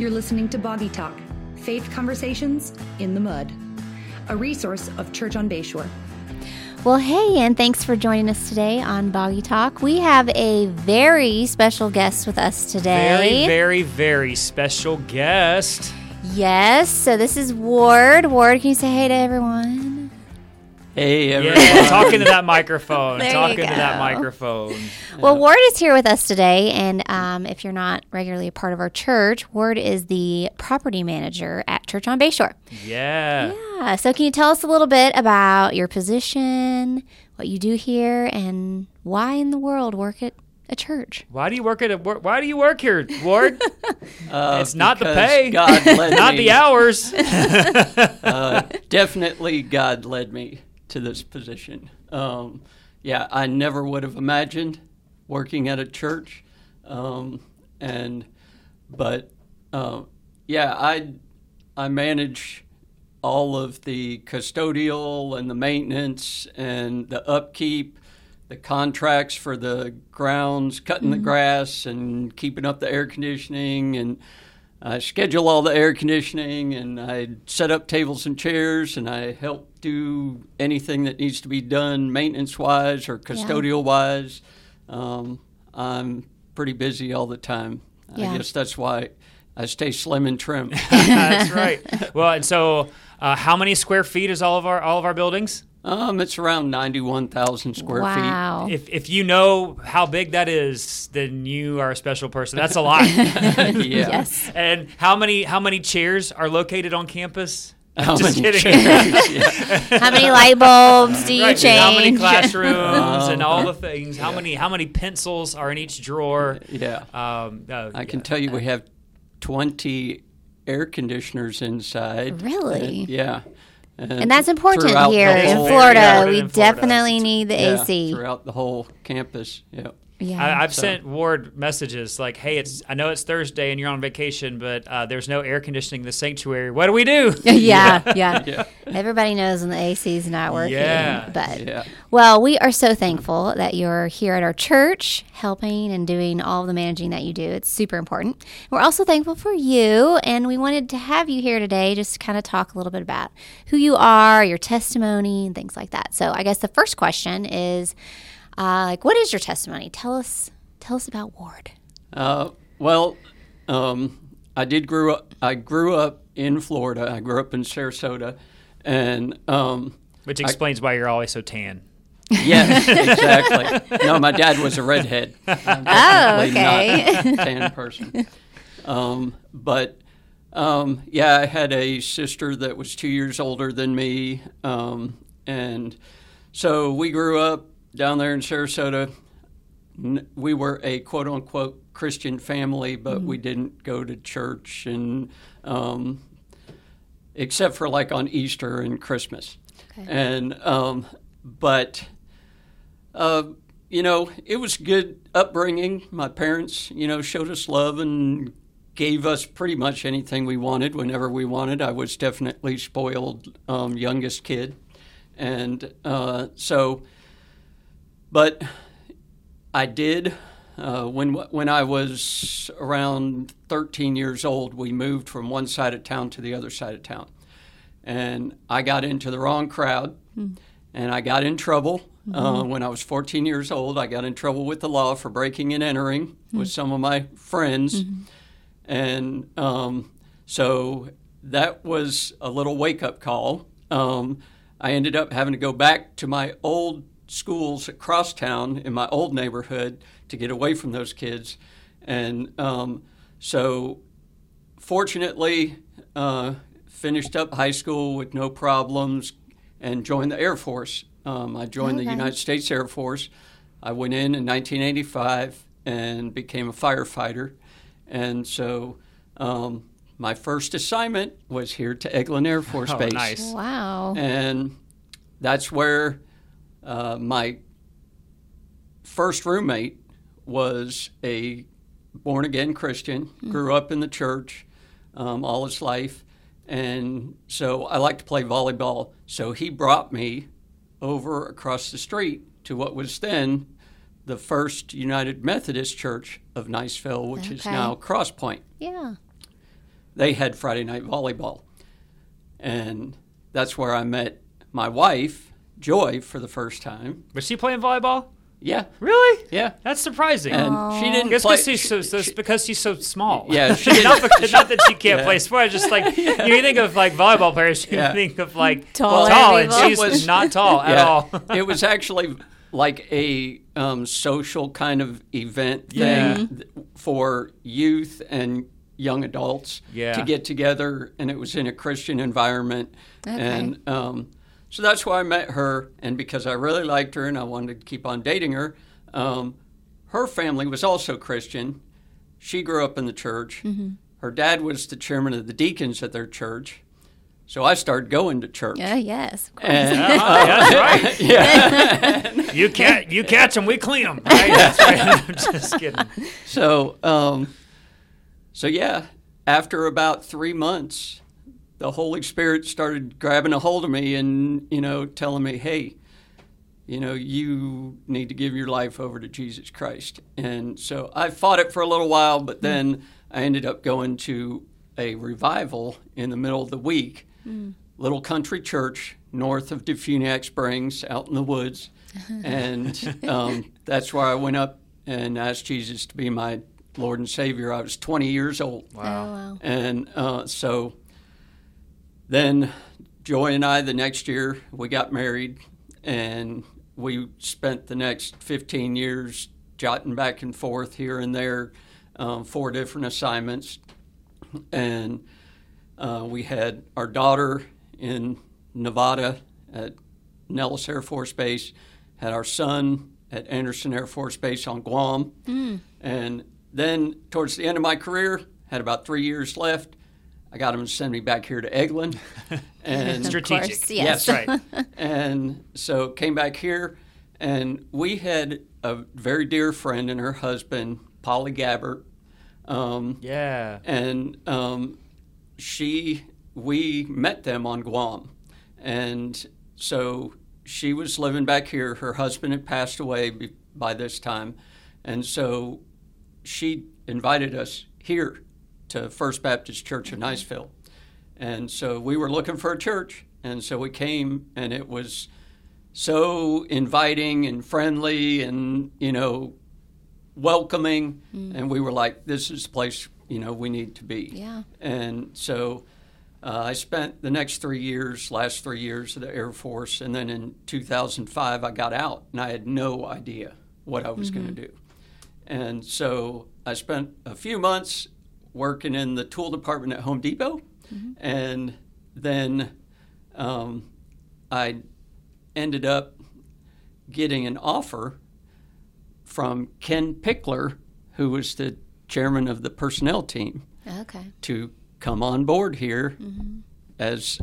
You're listening to Boggy Talk, Faith Conversations in the Mud, a resource of Church on Bayshore. Well, hey, and thanks for joining us today on Boggy Talk. We have a very special guest with us today. Very special guest. Yes, so this is Ward. Ward, can you say hey to everyone? Hey, everyone. Yeah, talking to that microphone. There Talking you to go. that microphone. Well, Ward is here with us today, and if you're not regularly a part of our church, Ward is the property manager at Church on Bayshore. Yeah. Yeah, so can you tell us a little bit about your position, what you do here, and why in the world work at a church? Why do you work here, Ward? It's not the pay. God led not me. the hours. Definitely God led me to this position. I never would have imagined working at a church. I manage all of the custodial and the maintenance and the upkeep, the contracts for the grounds, cutting the grass and keeping up the air conditioning, and I schedule all the air conditioning, and I set up tables and chairs, and I help do anything that needs to be done maintenance-wise or custodial-wise. I'm pretty busy all the time. Yeah. I guess that's why I stay slim and trim. That's right. Well, and so how many square feet is all of our buildings? It's around 91,000 square feet. Wow. If you know how big that is, then you are a special person. That's a lot. Yeah. Yes. And how many chairs are located on campus? How Just many kidding. chairs? Yeah. How many light bulbs do you Right, change? how many classrooms and all the things? How many pencils are in each drawer? Yeah. I can Yeah. tell you we have 20 air conditioners inside. Really? Yeah. And that's important throughout the here in whole- Florida. Yeah, We in Florida. definitely need the Yeah, AC. throughout the whole campus. Yeah. Yeah. I've sent Ward messages like, "Hey, I know it's Thursday and you're on vacation, but there's no air conditioning in the sanctuary. What do we do?" yeah. Yeah. Everybody knows when the AC is not working. Yeah. But Yeah. well, we are so thankful that you're here at our church, helping and doing all of the managing that you do. It's super important. We're also thankful for you, and we wanted to have you here today just to kind of talk a little bit about who you are, your testimony, and things like that. So I guess the first question is, what is your testimony? Tell us about Ward. I grew up in Florida. I grew up in Sarasota, and Which explains why you're always so tan. yes, exactly. No, my dad was a redhead. I'm Oh, definitely okay. not a tan person. I had a sister that was 2 years older than me, and so we grew up down there in Sarasota. We were a quote-unquote Christian family, but we didn't go to church, and except for like on Easter and Christmas. Okay. And it was good upbringing. My parents, showed us love and gave us pretty much anything we wanted whenever we wanted. I was definitely spoiled youngest kid. And but I did, when I was around 13 years old, we moved from one side of town to the other side of town. And I got into the wrong crowd, and I got in trouble. When I was 14 years old, I got in trouble with the law for breaking and entering with some of my friends. And so that was a little wake-up call. I ended up having to go back to my old schools across town in my old neighborhood to get away from those kids. And so fortunately, finished up high school with no problems and joined the Air Force. I joined the United States Air Force. I went in 1985 and became a firefighter. And so my first assignment was here to Eglin Air Force Base. Nice. Wow. And that's where my first roommate was a born-again Christian, grew up in the church all his life. And so I like to play volleyball. So he brought me over across the street to what was then the First United Methodist Church of Niceville, which is now Cross Point. Yeah. they had Friday night volleyball. And that's where I met my wife, Joy, for the first time. Was she playing volleyball? Yeah. Really? Yeah. That's surprising. And she didn't Guess play. because she's so small. Yeah, she not that she can't play sport. Just like you think of like volleyball players, you Yeah. think of like Taller tall, and people. she's not tall at all. It was actually like a social kind of event Yeah. thing for youth and young adults Yeah. to get together, and it was in a Christian environment. Okay. And so that's why I met her, and because I really liked her and I wanted to keep on dating her. Her family was also Christian. She grew up in the church. Her dad was the chairman of the deacons at their church. So I started going to church. Yes, of course. And, That's right. yeah. You catch them, we clean them. Right? That's right. I'm just kidding. So yeah, after about 3 months, the Holy Spirit started grabbing a hold of me and, telling me, hey, you need to give your life over to Jesus Christ. And so I fought it for a little while, but then I ended up going to a revival in the middle of the week, little country church north of Defuniak Springs out in the woods. And that's where I went up and asked Jesus to be my Lord and Savior. I was 20 years old. Oh, wow. And so then Joy and I, the next year, we got married, and we spent the next 15 years jotting back and forth here and there, 4 different assignments. And we had our daughter in Nevada at Nellis Air Force Base, had our son at Anderson Air Force Base on Guam. And then towards the end of my career, had about 3 years left, I got him to send me back here to Eglin. And Strategic. Of course, yes. Right. and so came back here, and we had a very dear friend and her husband, Polly Gabbert. Yeah. And we met them on Guam. And so she was living back here. Her husband had passed away by this time. And so she invited us here to First Baptist Church in Niceville. And so we were looking for a church. And so we came, and it was so inviting and friendly and, welcoming. And we were like, this is the place, we need to be. Yeah. And so I spent the last 3 years of the Air Force. And then in 2005, I got out, and I had no idea what I was going to do. And so I spent a few months working in the tool department at Home Depot. And then I ended up getting an offer from Ken Pickler, who was the chairman of the personnel team, Okay. to come on board here as,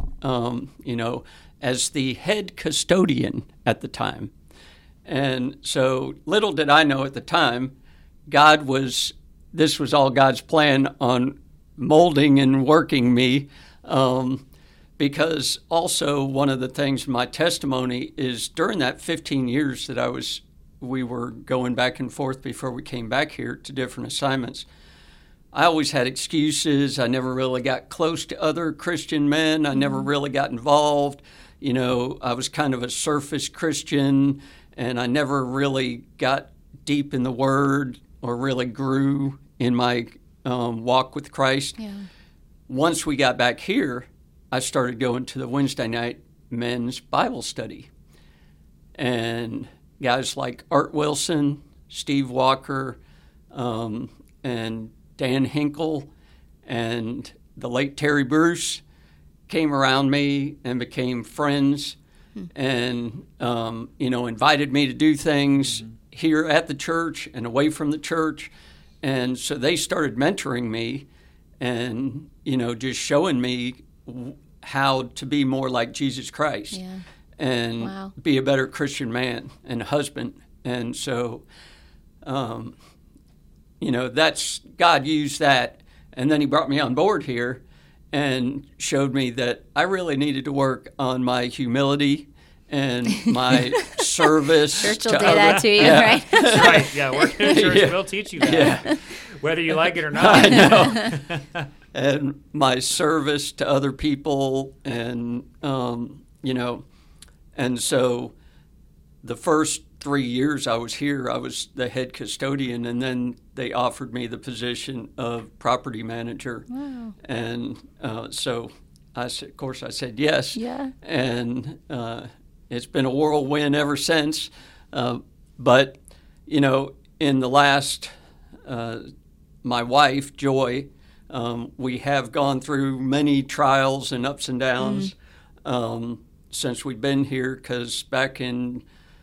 as the head custodian at the time. And so little did I know at the time, this was all God's plan on molding and working me, because also one of the things in my testimony is during that 15 years that we were going back and forth before we came back here to different assignments, I always had excuses. I never really got close to other Christian men. I never really got involved. I was kind of a surface Christian, and I never really got deep in the Word or really grew in my walk with Christ. Yeah. Once we got back here, I started going to the Wednesday night men's Bible study. And guys like Art Wilson, Steve Walker, and Dan Hinkle, and the late Terry Bruce came around me and became friends and, invited me to do things here at the church and away from the church. And so they started mentoring me and, just showing me how to be more like Jesus Christ and be a better Christian man and husband. And so, that's God used that. And then he brought me on board here and showed me that I really needed to work on my humility and my service. Church will to do other- that to you, Yeah. right? That's right. Yeah, working in church Yeah. will teach you that. Yeah. Whether you like it or not. I know. and my service to other people, and and so the first 3 years I was here, I was the head custodian, and then they offered me the position of property manager. Wow. And so I said yes. Yeah. And it's been a whirlwind ever since. But, in the last, my wife, Joy, we have gone through many trials and ups and downs since we've been here, because back in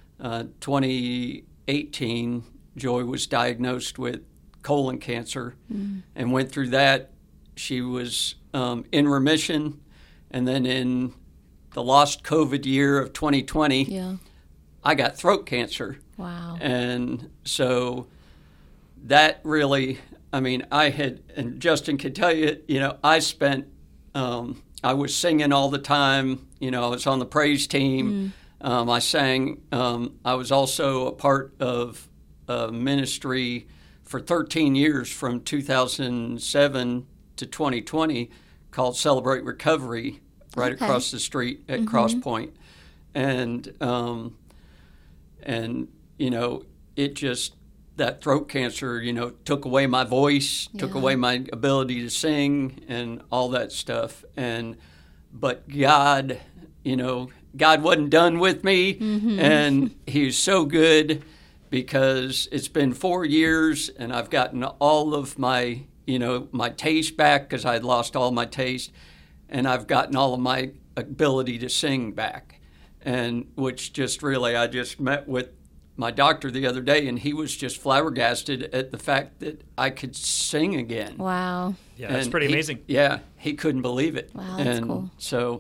2018, Joy was diagnosed with colon cancer and went through that. She was in remission, and then in the lost COVID year of 2020, I got throat cancer. Wow. And so that really, and Justin can tell you, I spent, I was singing all the time. I was on the praise team. I sang. I was also a part of a ministry for 13 years from 2007 to 2020 called Celebrate Recovery right across the street at Cross Point. And it just, that throat cancer, took away my voice, took away my ability to sing and all that stuff. But God, God wasn't done with me, and He's so good, because it's been 4 years, and I've gotten all of my, my taste back, because I had lost all my taste, and I've gotten all of my ability to sing back, and which just really, I just met with my doctor the other day, and he was just flabbergasted at the fact that I could sing again. Wow. Yeah, that's pretty amazing. Yeah, he couldn't believe it. Wow, that's cool. So,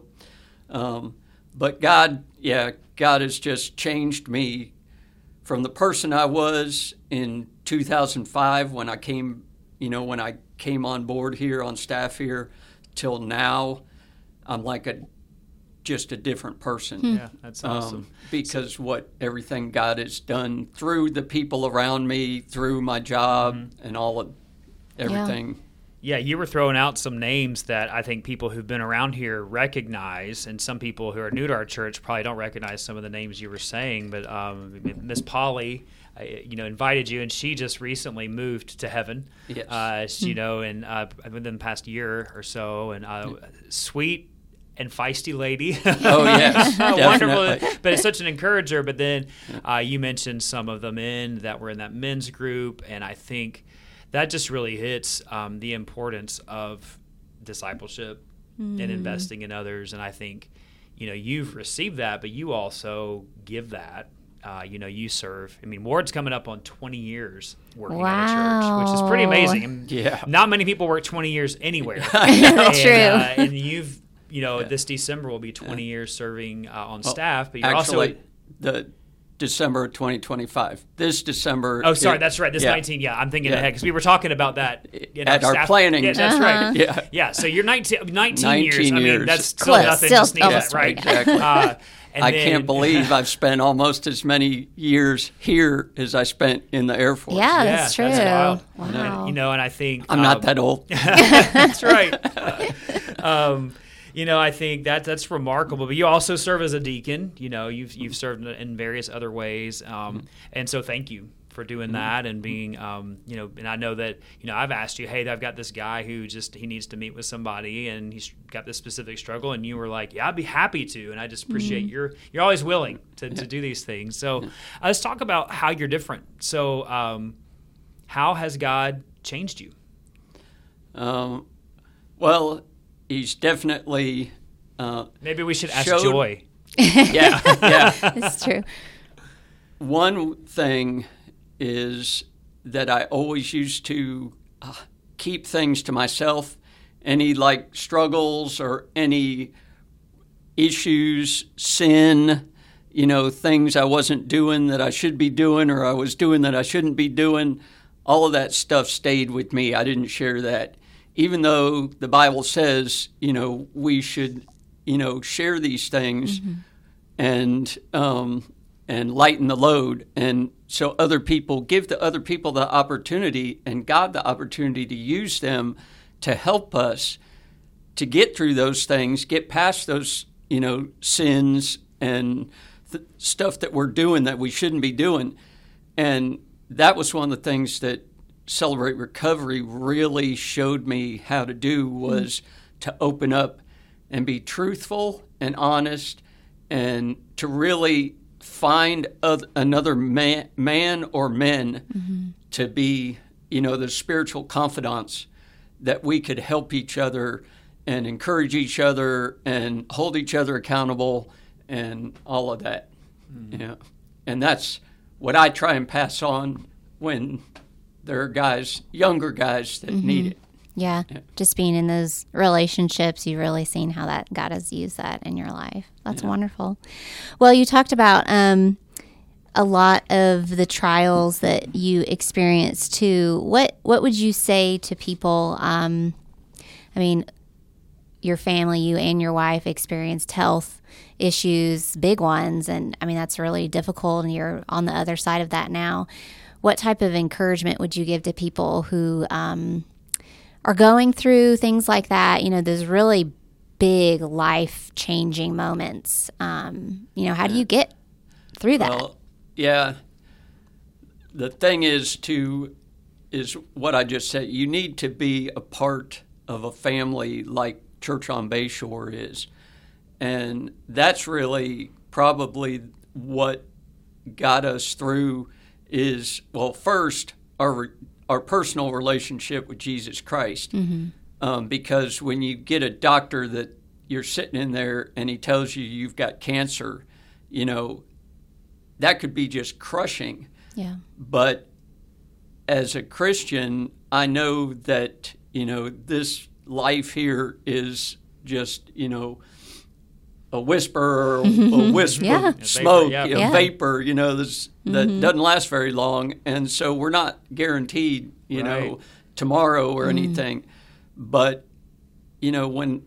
but God has just changed me from the person I was in 2005 when I came, when I came on board here on staff here, till now. I'm like just a different person. Yeah, that's awesome. Because everything God has done through the people around me, through my job, and all of everything. Yeah, you were throwing out some names that I think people who've been around here recognize, and some people who are new to our church probably don't recognize some of the names you were saying. But Miss Polly, invited you, and she just recently moved to heaven. Yes. And within the past year or so, and sweet and feisty lady. Oh, yes. Wonderful. But it's such an encourager. But then you mentioned some of the men that were in that men's group, and I think that just really hits the importance of discipleship and investing in others. And I think, you've received that, but you also give that. You serve. Ward's coming up on 20 years working at a church, which is pretty amazing. Not many people work 20 years anywhere. That's true. And you've, this December will be 20 years serving on staff. But you're actually, the December of 2025. This December. Oh, sorry, that's right. This 19. Yeah, I'm thinking ahead because we were talking about that at our planning. Yeah, that's right. Yeah. So you're 19 years. That's still close. nothing Still to sneeze at, right? Exactly. I can't believe I've spent almost as many years here as I spent in the Air Force. Yeah, that's true. That's wild. Wow. And I think I'm not that old. That's right. I think that's remarkable. But you also serve as a deacon. You've served in various other ways, and so thank you for doing that and being, and I know that, I've asked you, hey, I've got this guy who he needs to meet with somebody and he's got this specific struggle, and you were like, yeah, I'd be happy to, and I just appreciate you're always willing to do these things. So let's talk about how you're different. So how has God changed you? Well, He's definitely maybe we should ask Joy. Yeah. It's true. One thing is that I always used to keep things to myself. Any struggles or any issues, sin, things I wasn't doing that I should be doing, or I was doing that I shouldn't be doing, all of that stuff stayed with me. I didn't share that. Even though the Bible says, we should, share these things and lighten the load. And so give the other people the opportunity and God the opportunity to use them to help us to get through those things, get past those, sins and stuff that we're doing that we shouldn't be doing. And that was one of the things that Celebrate Recovery really showed me how to do, was to open up and be truthful and honest, and to really find another man or men to be, the spiritual confidants that we could help each other and encourage each other and hold each other accountable and all of that. And that's what I try and pass on when there are younger guys that need it. Yeah, just being in those relationships, you've really seen how that God has used that in your life. That's wonderful. Well, you talked about a lot of the trials that you experienced too. What would you say to people? Your family, you and your wife experienced health issues, big ones, and that's really difficult, and you're on the other side of that now. What type of encouragement would you give to people who are going through things like that, those really big life-changing moments? How do you get through that? Well, yeah. The thing is what I just said. You need to be a part of a family like Church on Bayshore is. And that's really probably what got us through is, well, first, our personal relationship with Jesus Christ. Because when you get a doctor that you're sitting in there and he tells you you've got cancer, that could be just crushing. Yeah. But as a Christian, I know that, this life here is just, a whisper or a wisp of smoke, vapor, that doesn't last very long. And so we're not guaranteed, tomorrow or anything. But, when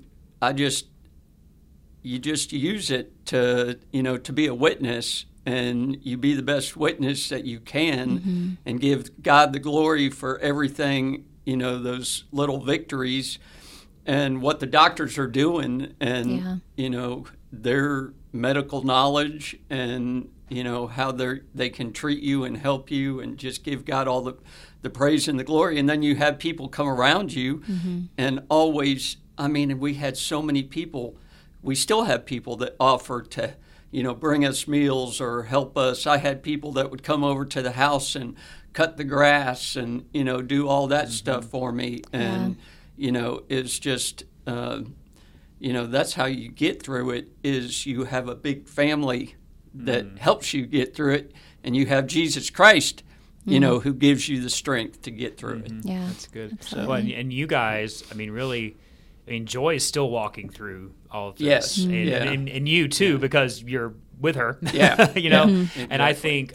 you just use it to, to be a witness, and you be the best witness that you can and give God the glory for everything, those little victories and what the doctors are doing and, their medical knowledge and, how they can treat you and help you and just give God all the praise and the glory. And then you have people come around you and always, we had so many people, we still have people that offer to, bring us meals or help us. I had people that would come over to the house and cut the grass and, do all that stuff for me. And, it's just, that's how you get through it, is you have a big family that helps you get through it, and you have Jesus Christ, who gives you the strength to get through it. Yeah, that's good. Absolutely. Well, and you guys, really, Joy is still walking through all of this. Yes. And you too, because you're with her. Yeah. Exactly. And I think,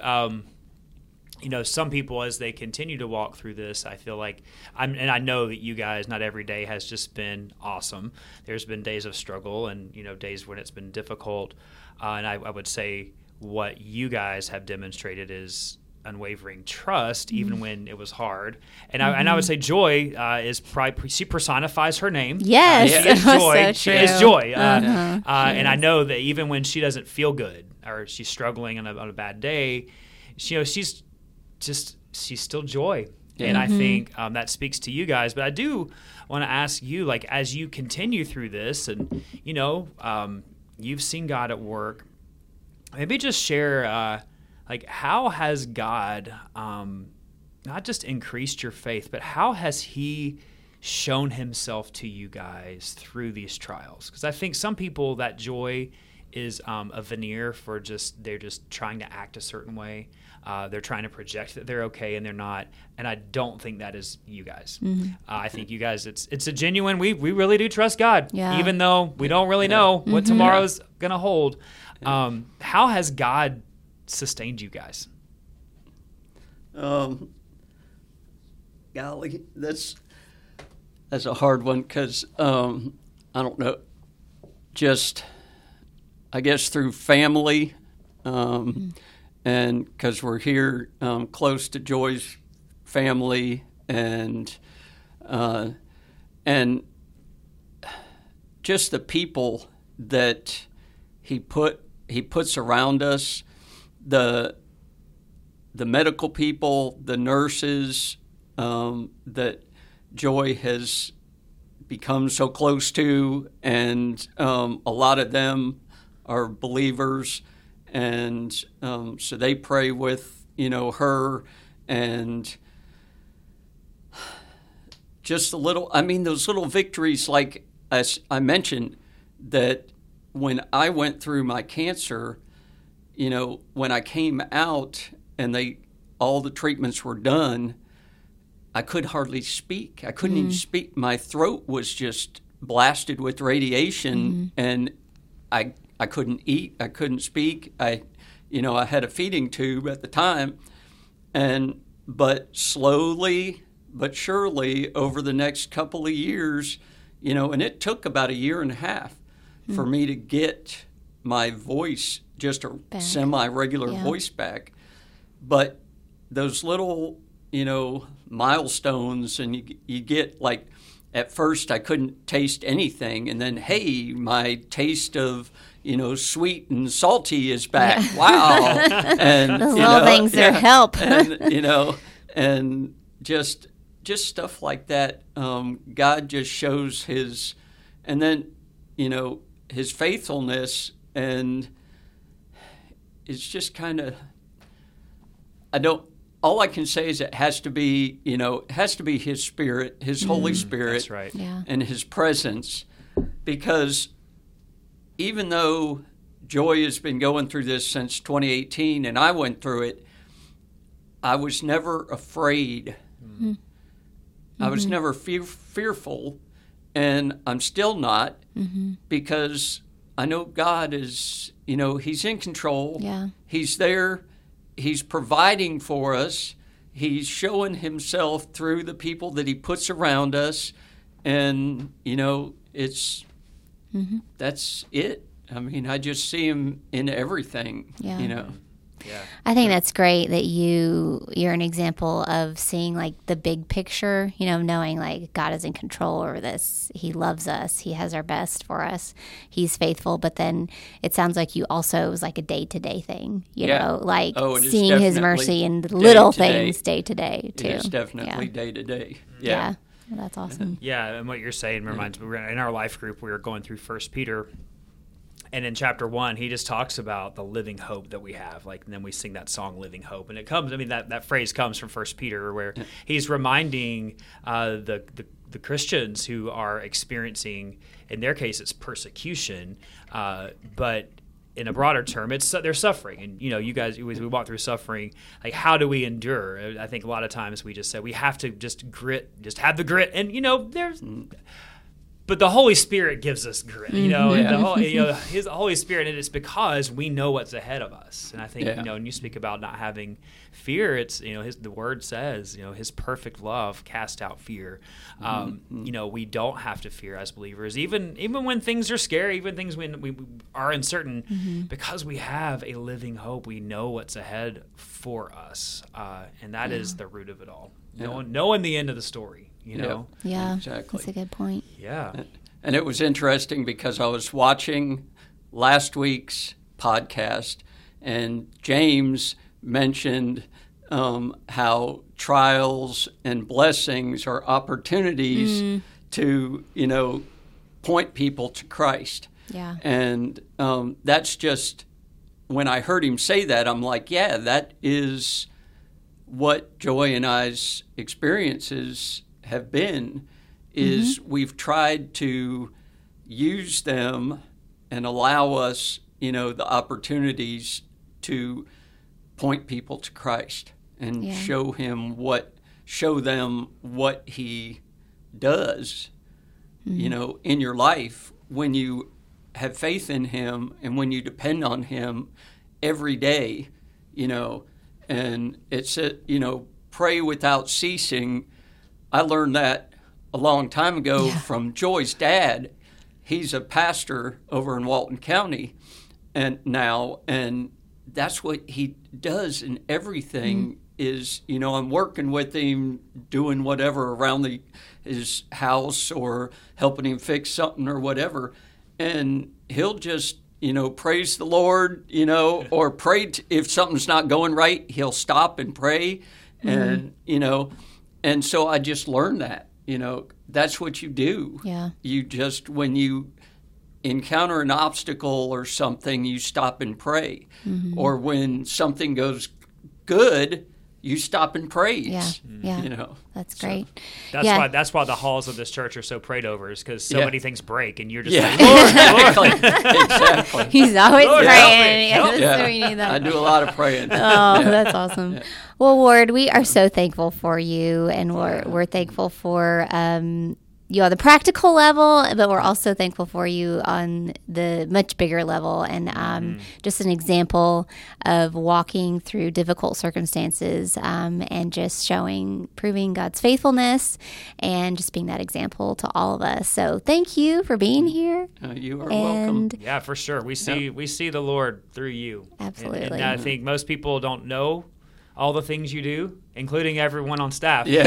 some people, as they continue to walk through this, I feel like, and I know that you guys, not every day has just been awesome. There's been days of struggle and, days when it's been difficult. And I would say what you guys have demonstrated is unwavering trust, even when it was hard. And I would say Joy is probably, she personifies her name. Yes. She is Joy. So She is Joy. And is. I know that even when she doesn't feel good or she's struggling on a bad day, she's still Joy. Yeah. And I think that speaks to you guys. But I do want to ask you, like, as you continue through this and, you've seen God at work, maybe just share, how has God not just increased your faith, but how has he shown himself to you guys through these trials? Because I think some people, that joy is a veneer for they're just trying to act a certain way. They're trying to project that they're okay and they're not. And I don't think that is you guys. I think you guys, it's a genuine, we really do trust God, even though we don't really know what tomorrow's going to hold. How has God sustained you guys? Golly, that's a hard one because I don't know, just I guess through family, and because we're here close to Joy's family, and And just the people that he puts around us, the medical people, the nurses that Joy has become so close to, and a lot of them are believers, and so they pray with her, and just those little victories, like as I mentioned, that when I went through my cancer, when I came out and all the treatments were done, I could hardly speak. I couldn't even speak. My throat was just blasted with radiation, and I couldn't eat. I couldn't speak. I had a feeding tube at the time, but slowly but surely over the next couple of years, and it took about 1.5 years for me to get my voice, just a semi-regular voice back. But those little, milestones, and you get, like, at first I couldn't taste anything, and then, hey, my taste of, sweet and salty is back. Yeah. Wow. And those little things are help. And, and just stuff like that. God just shows his faithfulness, and it's just kind of, all I can say is it has to be, his Spirit, his Holy Spirit, that's right. And his presence, because even though Joy has been going through this since 2018, and I went through it, I was never afraid. I was never fearful, and I'm still not, because I know God is, he's in control. Yeah. He's there. He's providing for us. He's showing himself through the people that he puts around us. And, it's, that's it. I mean, I just see him in everything, Yeah. I think that's great that you're an example of seeing, like, the big picture, knowing, like, God is in control over this. He loves us. He has our best for us. He's faithful. But then it sounds like you also, it was like a day-to-day thing, like seeing his mercy in the little things day to day, too. It is definitely day to day. Yeah. Well, that's awesome. Yeah, and what you're saying reminds me, in our life group, we were going through 1 Peter. And in chapter 1, he just talks about the living hope that we have. Like, and then we sing that song, Living Hope. And it comes, that phrase comes from 1 Peter, where he's reminding the Christians who are experiencing, in their case, it's persecution, but in a broader term, they're suffering. And, you guys, as we walk through suffering, like, how do we endure? I think a lot of times we just say we have to just have the grit. And, there's... But the Holy Spirit gives us grit, and His Holy Spirit, and it's because we know what's ahead of us. And I think, when you speak about not having fear, it's, the Word says, His perfect love cast out fear. We don't have to fear as believers, even when things are scary, even things when we are uncertain, because we have a living hope. We know what's ahead for us, and that is the root of it all. Knowing the end of the story. Yeah, exactly. That's a good point. Yeah. And it was interesting because I was watching last week's podcast, and James mentioned how trials and blessings are opportunities to, point people to Christ. Yeah. And that's just, when I heard him say that, I'm like, yeah, that is what Joy and I's experiences have been, is we've tried to use them and allow us, the opportunities to point people to Christ and show them what he does, in your life when you have faith in him and when you depend on him every day, and it's, pray without ceasing. I learned that a long time ago from Joy's dad. He's a pastor over in Walton County and that's what he does in everything. is, I'm working with him, doing whatever around his house or helping him fix something or whatever. And he'll just, praise the Lord, or pray. If something's not going right, he'll stop and pray. And, and so I just learned that, that's what you do. Yeah. You just, when you encounter an obstacle or something, you stop and pray. Or when something goes good, you stop and praise. Yeah. That's great. That's why the halls of this church are so prayed over, is because so many things break, and you're just like, Lord. Exactly. He's always Lord, praying. help me. So we need that. I do a lot of praying. Oh, that's awesome. Well, Ward, we are so thankful for you, and we're thankful for you on the practical level, but we're also thankful for you on the much bigger level, and just an example of walking through difficult circumstances, and just proving God's faithfulness, and just being that example to all of us. So thank you for being here. You are welcome. Yeah, for sure. We see the Lord through you. Absolutely. And I think most people don't know all the things you do, including everyone on staff. Yeah.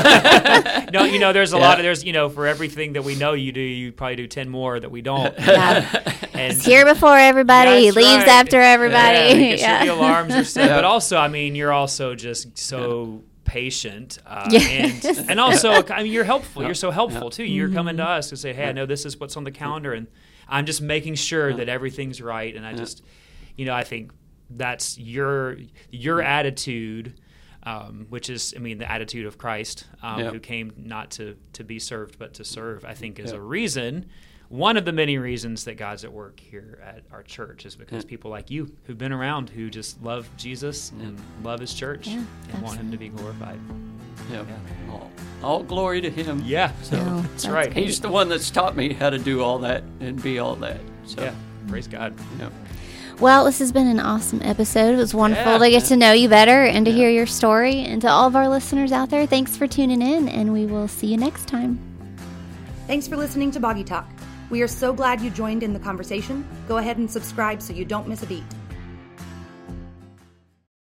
There's a lot of, for everything that we know you do, you probably do 10 more that we don't. And He's here before everybody. He leaves after everybody. Making sure the alarms are set. But also, you're also just so patient. And also, you're helpful. You're so helpful, too. You're coming to us to say, hey, I know this is what's on the calendar, and I'm just making sure that everything's right. And I just, I think that's your attitude, which is, the attitude of Christ, who came not to be served, but to serve, I think is a reason. One of the many reasons that God's at work here at our church is because people like you who've been around, who just love Jesus and love his church and want him to be glorified. All glory to him. Yeah, that's right. He's the one that's taught me how to do all that and be all that. So, praise God. Well, this has been an awesome episode. It was wonderful to get to know you better and to hear your story. And to all of our listeners out there, thanks for tuning in, and we will see you next time. Thanks for listening to Boggy Talk. We are so glad you joined in the conversation. Go ahead and subscribe so you don't miss a beat.